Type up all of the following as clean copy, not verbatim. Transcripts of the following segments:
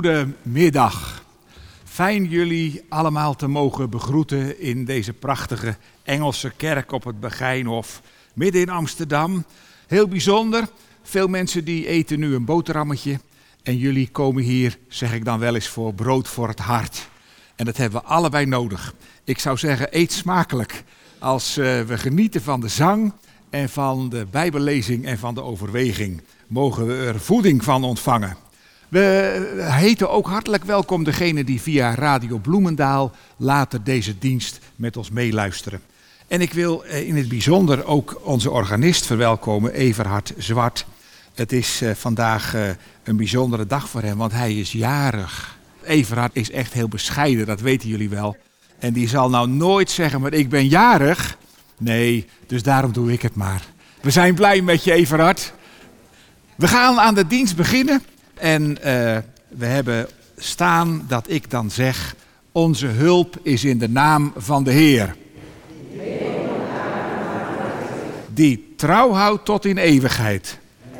Goedemiddag. Fijn jullie allemaal te mogen begroeten in deze prachtige Engelse kerk op het Begijnhof, midden in Amsterdam. Heel bijzonder, veel mensen die eten nu een boterhammetje en jullie komen hier, zeg ik dan wel eens, voor brood voor het hart. En dat hebben we allebei nodig. Ik zou zeggen, eet smakelijk als we genieten van de zang en van de bijbellezing en van de overweging. Mogen we er voeding van ontvangen. We heten ook hartelijk welkom degenen die via Radio Bloemendaal later deze dienst met ons meeluisteren. En ik wil in het bijzonder ook onze organist verwelkomen, Everhard Zwart. Het is vandaag een bijzondere dag voor hem, want hij is jarig. Everhard is echt heel bescheiden, dat weten jullie wel. En die zal nou nooit zeggen, maar ik ben jarig. Nee, dus daarom doe ik het maar. We zijn blij met je, Everhard. We gaan aan de dienst beginnen. En we hebben staan dat ik dan zeg, onze hulp is in de naam van de Heer. Die trouw houdt tot in eeuwigheid.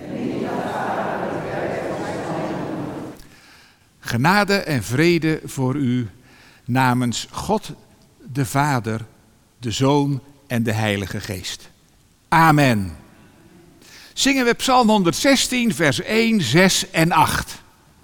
Genade en vrede voor u namens God de Vader, de Zoon en de Heilige Geest. Amen. Zingen we Psalm 116, vers 1, 6 en 8.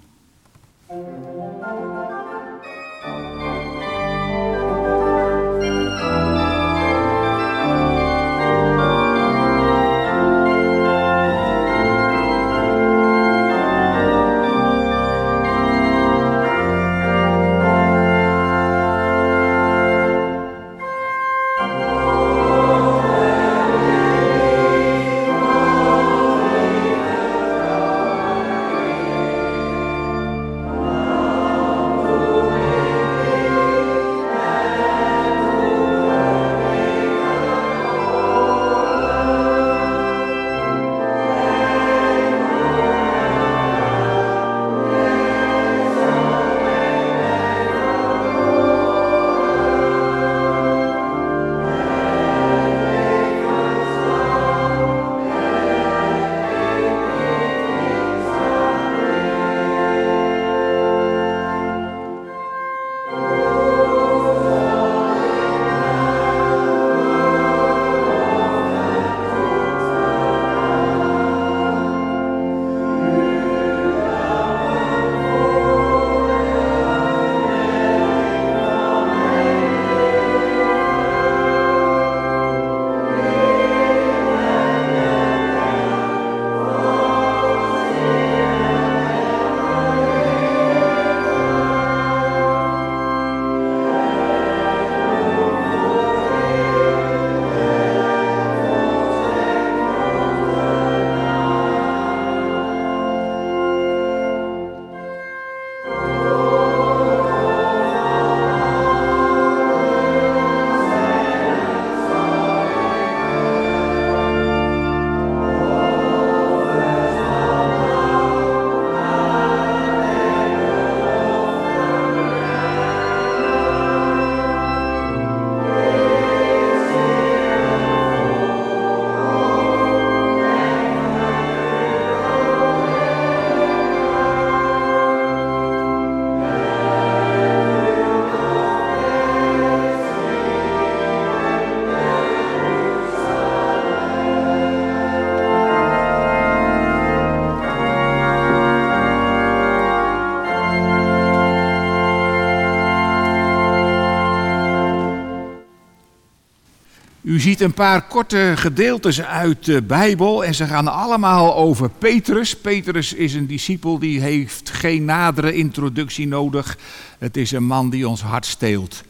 U ziet een paar korte gedeeltes uit de Bijbel en ze gaan allemaal over Petrus. Petrus is een discipel die heeft geen nadere introductie nodig. Het is een man die ons hart steelt.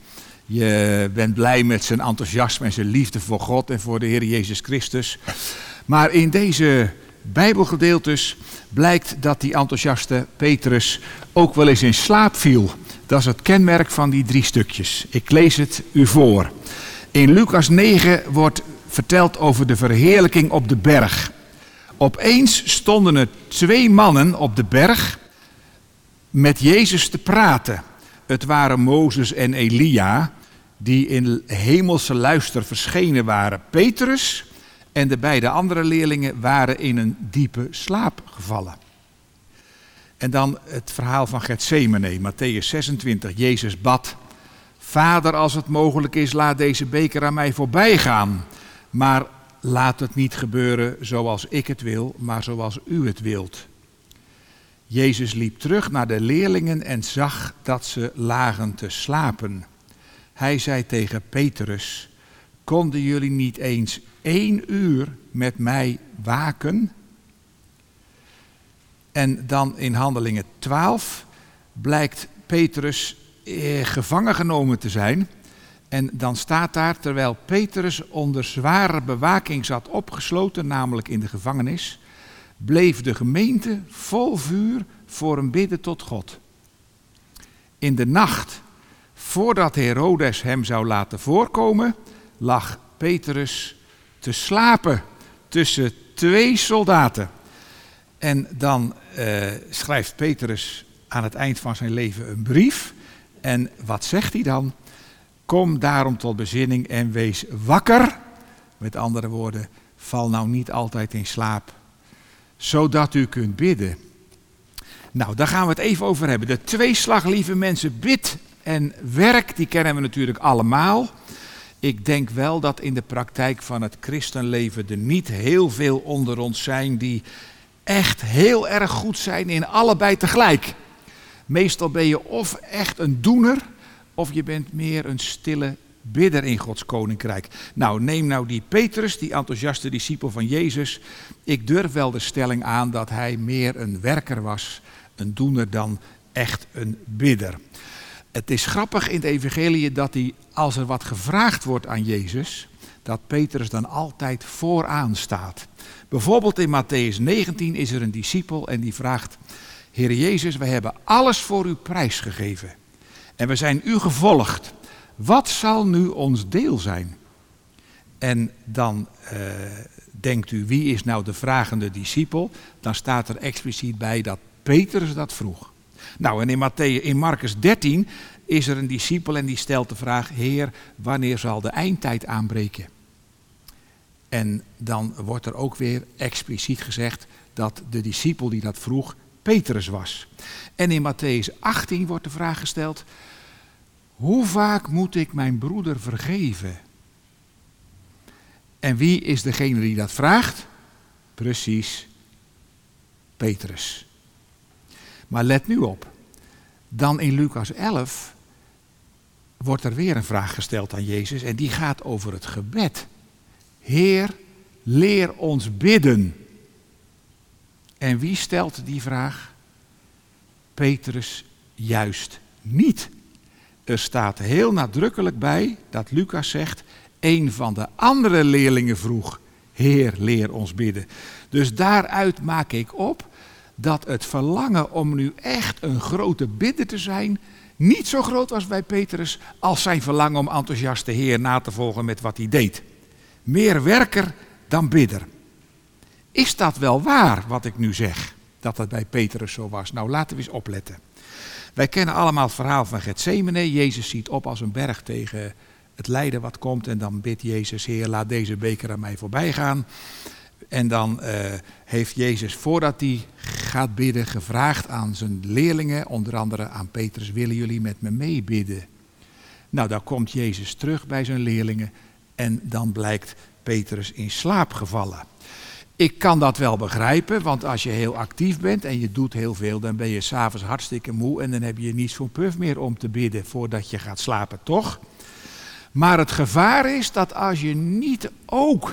Je bent blij met zijn enthousiasme en zijn liefde voor God en voor de Heer Jezus Christus. Maar in deze Bijbelgedeeltes blijkt dat die enthousiaste Petrus ook wel eens in slaap viel. Dat is het kenmerk van die 3 stukjes. Ik lees het u voor. In Lucas 9 wordt verteld over de verheerlijking op de berg. Opeens stonden er 2 mannen op de berg met Jezus te praten. Het waren Mozes en Elia die in hemelse luister verschenen waren. Petrus en de beide andere leerlingen waren in een diepe slaap gevallen. En dan het verhaal van Getsemane, Mattheüs 26. Jezus bad: Vader, als het mogelijk is, laat deze beker aan mij voorbij gaan. Maar laat het niet gebeuren zoals ik het wil, maar zoals u het wilt. Jezus liep terug naar de leerlingen en zag dat ze lagen te slapen. Hij zei tegen Petrus: Konden jullie niet eens 1 uur met mij waken? En dan in Handelingen 12 blijkt Petrus gevangen genomen te zijn. En dan staat daar, terwijl Petrus onder zware bewaking zat opgesloten, namelijk in de gevangenis, bleef de gemeente vol vuur voor hem bidden tot God. In de nacht, voordat Herodes hem zou laten voorkomen, lag Petrus te slapen tussen 2 soldaten. En dan schrijft Petrus aan het eind van zijn leven een brief. En wat zegt hij dan? Kom daarom tot bezinning en wees wakker. Met andere woorden, val nou niet altijd in slaap, zodat u kunt bidden. Nou, daar gaan we het even over hebben. De tweeslag, lieve mensen, bid en werk, die kennen we natuurlijk allemaal. Ik denk wel dat in de praktijk van het christenleven er niet heel veel onder ons zijn die echt heel erg goed zijn in allebei tegelijk. Meestal ben je of echt een doener, of je bent meer een stille bidder in Gods koninkrijk. Nou, neem nou die Petrus, die enthousiaste discipel van Jezus. Ik durf wel de stelling aan dat hij meer een werker was, een doener dan echt een bidder. Het is grappig in het evangelie dat hij, als er wat gevraagd wordt aan Jezus, dat Petrus dan altijd vooraan staat. Bijvoorbeeld in Mattheüs 19 is er een discipel en die vraagt: Heer Jezus, wij hebben alles voor u prijsgegeven en we zijn u gevolgd. Wat zal nu ons deel zijn? En dan denkt u, wie is nou de vragende discipel? Dan staat er expliciet bij dat Petrus dat vroeg. Nou, en in Marcus 13 is er een discipel en die stelt de vraag: Heer, wanneer zal de eindtijd aanbreken? En dan wordt er ook weer expliciet gezegd dat de discipel die dat vroeg Petrus was. En in Mattheüs 18 wordt de vraag gesteld: hoe vaak moet ik mijn broeder vergeven? En wie is degene die dat vraagt? Precies, Petrus. Maar let nu op, dan in Lucas 11 wordt er weer een vraag gesteld aan Jezus en die gaat over het gebed. Heer, leer ons bidden. En wie stelt die vraag? Petrus juist niet. Er staat heel nadrukkelijk bij dat Lucas zegt: een van de andere leerlingen vroeg: Heer, leer ons bidden. Dus daaruit maak ik op dat het verlangen om nu echt een grote bidder te zijn niet zo groot was bij Petrus als zijn verlangen om enthousiast de Heer na te volgen met wat hij deed. Meer werker dan bidder. Is dat wel waar wat ik nu zeg, dat het bij Petrus zo was? Nou, laten we eens opletten. Wij kennen allemaal het verhaal van Getsemane. Jezus ziet op als een berg tegen het lijden wat komt en dan bidt Jezus: Heer, laat deze beker aan mij voorbij gaan. En dan heeft Jezus, voordat hij gaat bidden, gevraagd aan zijn leerlingen, onder andere aan Petrus: willen jullie met me meebidden? Nou, dan komt Jezus terug bij zijn leerlingen en dan blijkt Petrus in slaap gevallen. Ik kan dat wel begrijpen, want als je heel actief bent en je doet heel veel, dan ben je 's avonds hartstikke moe en dan heb je niet zo'n puf meer om te bidden voordat je gaat slapen, toch? Maar het gevaar is dat als je niet ook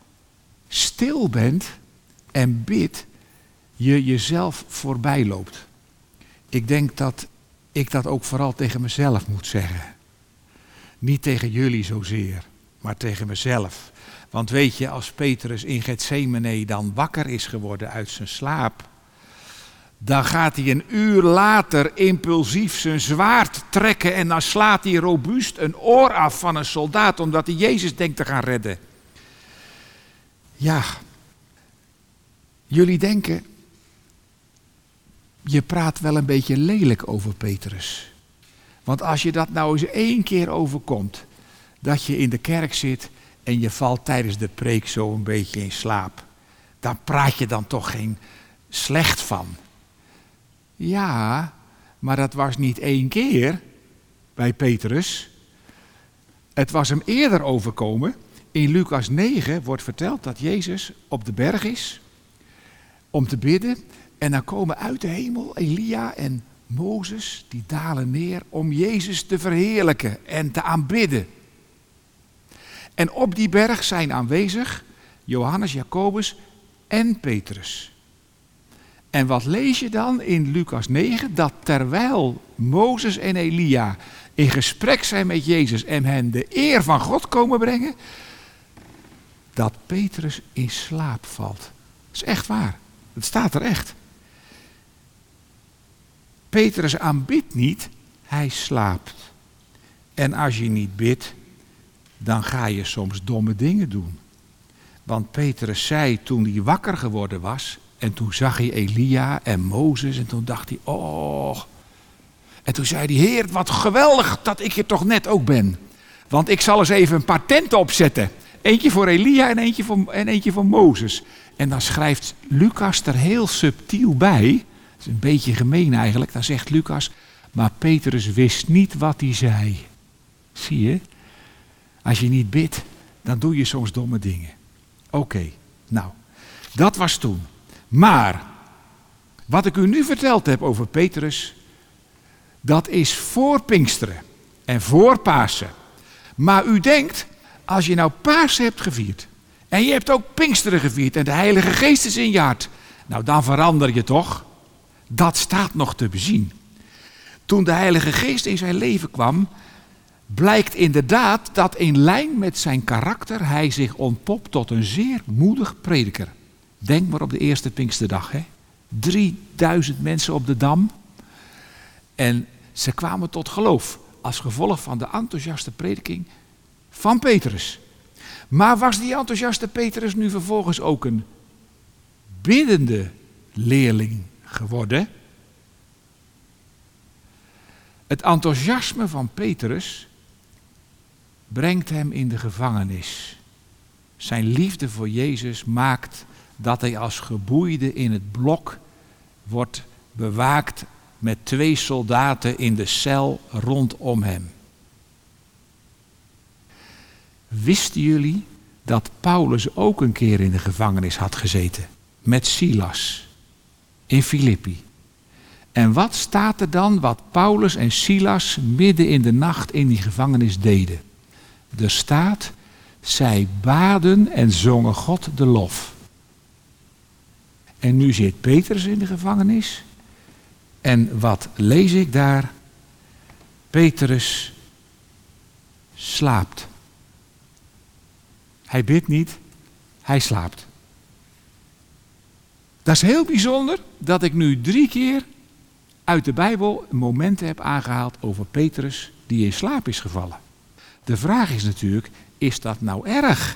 stil bent en bidt, je jezelf voorbij loopt. Ik denk dat ik dat ook vooral tegen mezelf moet zeggen. Niet tegen jullie zozeer, maar tegen mezelf. Want weet je, als Petrus in Getsemane dan wakker is geworden uit zijn slaap, dan gaat hij een uur later impulsief zijn zwaard trekken en dan slaat hij robuust een oor af van een soldaat, omdat hij Jezus denkt te gaan redden. Ja, jullie denken, je praat wel een beetje lelijk over Petrus. Want als je dat nou eens 1 keer overkomt, dat je in de kerk zit en je valt tijdens de preek zo een beetje in slaap, dan praat je dan toch geen slecht van. Ja, maar dat was niet 1 keer bij Petrus. Het was hem eerder overkomen. In Lucas 9 wordt verteld dat Jezus op de berg is om te bidden. En dan komen uit de hemel Elia en Mozes, die dalen neer om Jezus te verheerlijken en te aanbidden. En op die berg zijn aanwezig Johannes, Jacobus en Petrus. En wat lees je dan in Lucas 9? Dat terwijl Mozes en Elia in gesprek zijn met Jezus en hen de eer van God komen brengen, dat Petrus in slaap valt. Dat is echt waar. Het staat er echt. Petrus aanbidt niet, hij slaapt. En als je niet bidt, dan ga je soms domme dingen doen. Want Petrus zei toen hij wakker geworden was, en toen zag hij Elia en Mozes en toen dacht hij, oh. En toen zei hij, Heer, wat geweldig dat ik er toch net ook ben. Want ik zal eens even een paar tenten opzetten. Eentje voor Elia en eentje voor Mozes. En dan schrijft Lucas er heel subtiel bij. Dat is een beetje gemeen eigenlijk. Dan zegt Lucas, maar Petrus wist niet wat hij zei. Zie je? Als je niet bidt, dan doe je soms domme dingen. Oké, nou, dat was toen. Maar, wat ik u nu verteld heb over Petrus, dat is voor Pinksteren en voor Pasen. Maar u denkt, als je nou Pasen hebt gevierd, en je hebt ook Pinksteren gevierd en de Heilige Geest is in je hart, nou dan verander je toch? Dat staat nog te bezien. Toen de Heilige Geest in zijn leven kwam, blijkt inderdaad dat in lijn met zijn karakter hij zich ontpopt tot een zeer moedig prediker. Denk maar op de eerste Pinksterdag. 3000 mensen op de Dam. En ze kwamen tot geloof als gevolg van de enthousiaste prediking van Petrus. Maar was die enthousiaste Petrus nu vervolgens ook een biddende leerling geworden? Het enthousiasme van Petrus brengt hem in de gevangenis. Zijn liefde voor Jezus maakt dat hij als geboeide in het blok wordt bewaakt met 2 soldaten in de cel rondom hem. Wisten jullie dat Paulus ook een keer in de gevangenis had gezeten? Met Silas in Filippi. En wat staat er dan wat Paulus en Silas midden in de nacht in die gevangenis deden? Er staat, zij baden en zongen God de lof. En nu zit Petrus in de gevangenis. En wat lees ik daar? Petrus slaapt. Hij bidt niet, hij slaapt. Dat is heel bijzonder dat ik nu 3 keer uit de Bijbel momenten heb aangehaald over Petrus die in slaap is gevallen. De vraag is natuurlijk, is dat nou erg?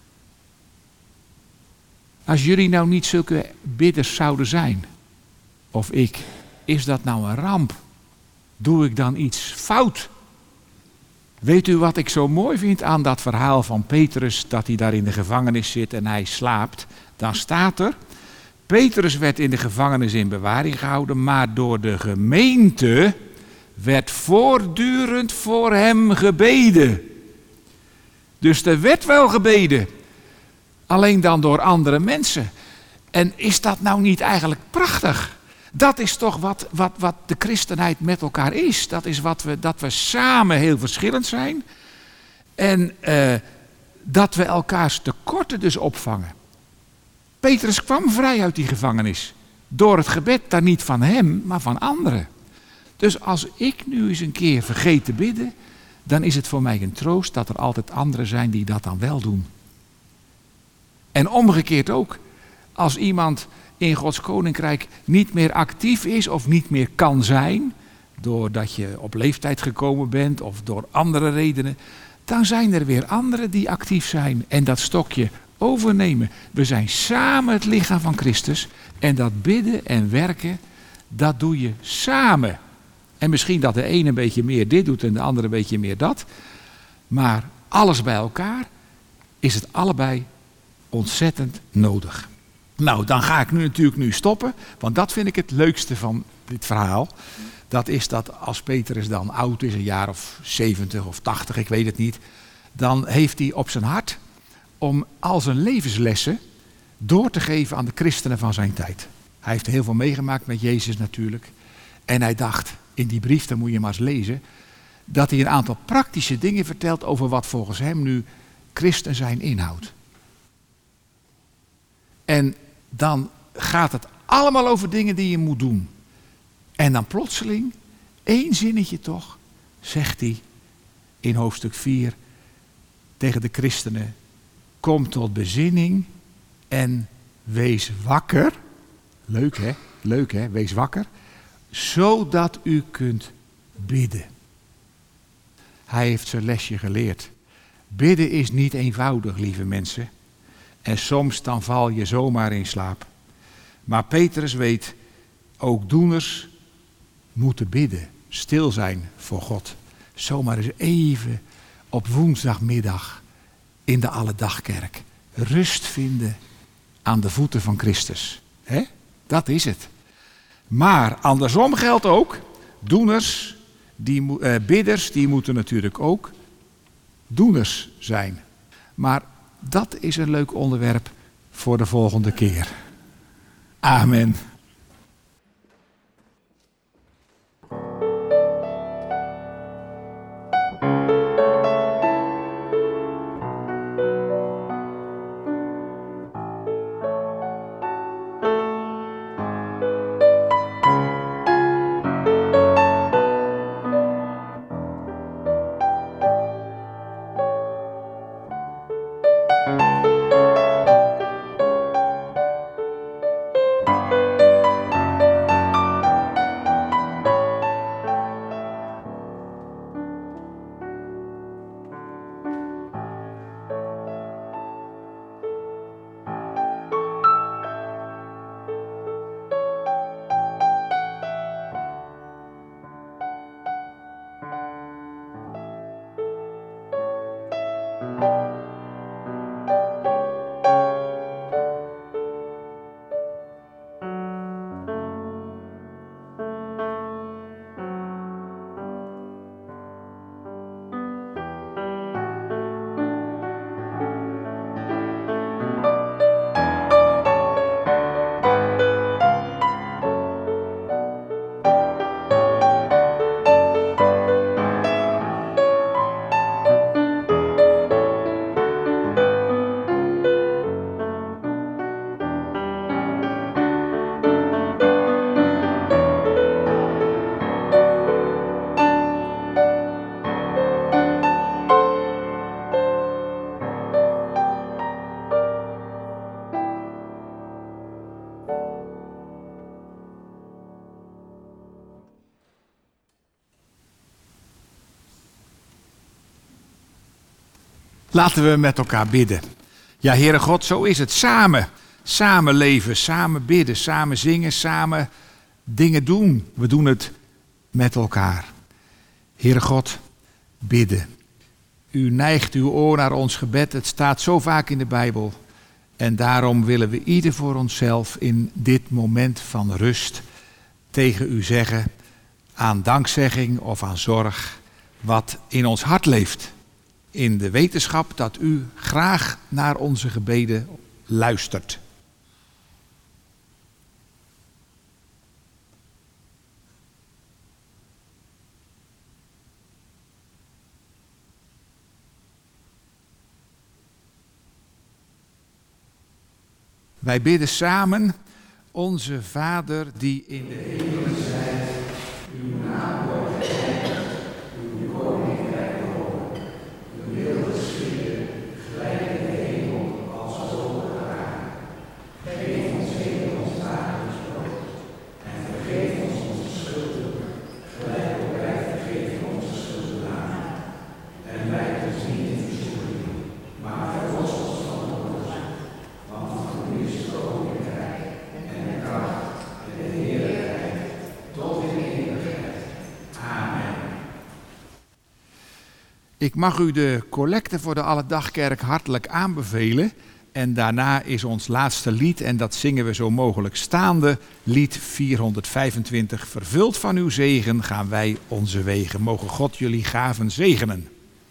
Als jullie nou niet zulke bidders zouden zijn, of ik, is dat nou een ramp? Doe ik dan iets fout? Weet u wat ik zo mooi vind aan dat verhaal van Petrus, dat hij daar in de gevangenis zit en hij slaapt? Dan staat er, Petrus werd in de gevangenis in bewaring gehouden, maar door de gemeente werd voortdurend voor hem gebeden. Dus er werd wel gebeden, alleen dan door andere mensen. En is dat nou niet eigenlijk prachtig? Dat is toch wat de christenheid met elkaar is. Dat is dat we samen heel verschillend zijn. En dat we elkaars tekorten dus opvangen. Petrus kwam vrij uit die gevangenis. Door het gebed dan niet van hem, maar van anderen. Dus als ik nu eens een keer vergeet te bidden, dan is het voor mij een troost dat er altijd anderen zijn die dat dan wel doen. En omgekeerd ook. Als iemand in Gods koninkrijk niet meer actief is of niet meer kan zijn, doordat je op leeftijd gekomen bent of door andere redenen, dan zijn er weer anderen die actief zijn en dat stokje overnemen. We zijn samen het lichaam van Christus en dat bidden en werken, dat doe je samen. En misschien dat de ene een beetje meer dit doet en de andere een beetje meer dat, maar alles bij elkaar is het allebei ontzettend nodig. Nou, dan ga ik nu stoppen, want dat vind ik het leukste van dit verhaal. Dat is dat als Petrus dan oud is, een jaar of 70 of 80, ik weet het niet. Dan heeft hij op zijn hart om al zijn levenslessen door te geven aan de christenen van zijn tijd. Hij heeft heel veel meegemaakt met Jezus natuurlijk. En hij dacht, in die brief, dat moet je maar eens lezen, dat hij een aantal praktische dingen vertelt over wat volgens hem nu christen zijn inhoudt. En dan gaat het allemaal over dingen die je moet doen. En dan plotseling, 1 zinnetje toch, zegt hij in hoofdstuk 4 tegen de christenen: kom tot bezinning en wees wakker. Leuk hè, wees wakker. Zodat u kunt bidden. Hij heeft zijn lesje geleerd. Bidden is niet eenvoudig, lieve mensen. En soms dan val je zomaar in slaap. Maar Petrus weet, ook doeners moeten bidden. Stil zijn voor God. Zomaar eens even op woensdagmiddag in de Alledagkerk. Rust vinden aan de voeten van Christus. Hè? Dat is het. Maar andersom geldt ook, doeners, bidders, die moeten natuurlijk ook doeners zijn. Maar dat is een leuk onderwerp voor de volgende keer. Amen. Laten we met elkaar bidden. Ja, Heere God, zo is het. Samen leven, samen bidden, samen zingen, samen dingen doen. We doen het met elkaar. Heere God, bidden. U neigt uw oor naar ons gebed. Het staat zo vaak in de Bijbel. En daarom willen we ieder voor onszelf in dit moment van rust tegen u zeggen, aan dankzegging of aan zorg, wat in ons hart leeft. In de wetenschap dat u graag naar onze gebeden luistert. Wij bidden samen, onze Vader die in de hemelen zijt, uw naam wordt geheiligd, uw koninkrijk komen, uw wil geschieden, gelijk in de hemel als op de aarde. Geef ons heden ons dagelijks brood en vergeef ons onze schulden, gelijk ook wij vergeven onze schuldenaren. En leid ons niet in verzoeking, maar verlos ons van de boze. Want van u is het koninkrijk en de kracht en de heerlijkheid tot in eeuwigheid. Amen. Ik mag u de collecte voor de Alledagkerk hartelijk aanbevelen. En daarna is ons laatste lied, en dat zingen we zo mogelijk staande, lied 425. Vervuld van uw zegen gaan wij onze wegen. Mogen God jullie gaven zegenen.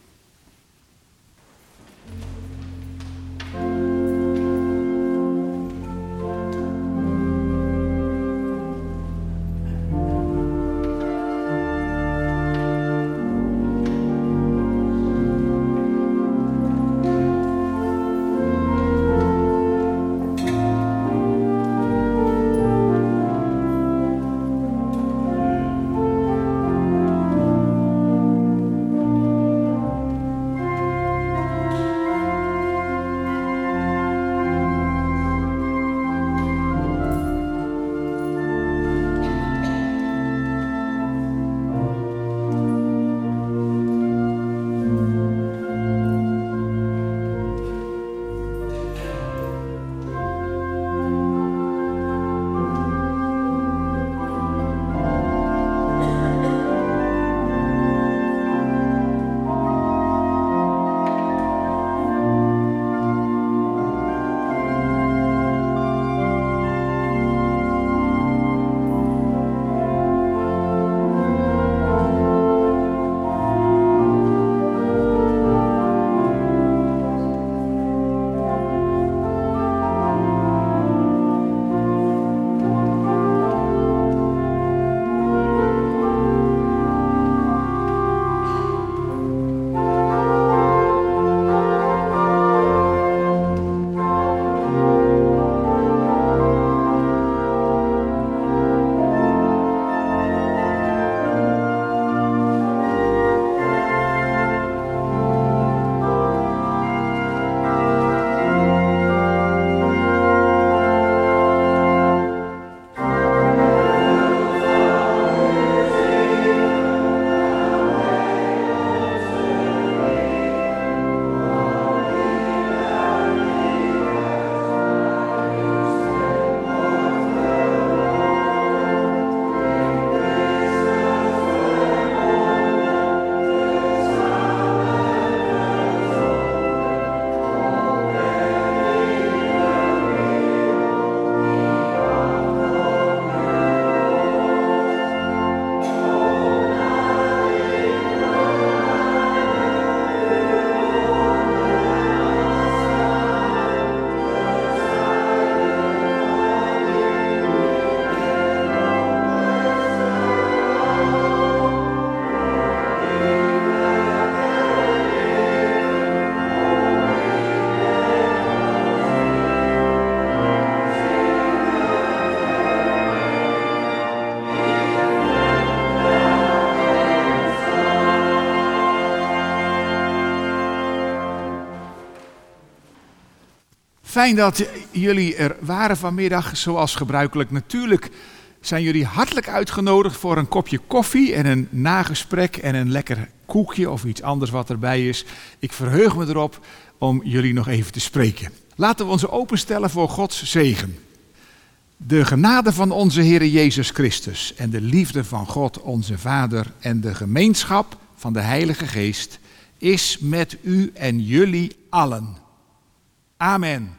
Fijn dat jullie er waren vanmiddag, zoals gebruikelijk. Natuurlijk zijn jullie hartelijk uitgenodigd voor een kopje koffie en een nagesprek en een lekker koekje of iets anders wat erbij is. Ik verheug me erop om jullie nog even te spreken. Laten we ons openstellen voor Gods zegen. De genade van onze Heer Jezus Christus en de liefde van God onze Vader en de gemeenschap van de Heilige Geest is met u en jullie allen. Amen.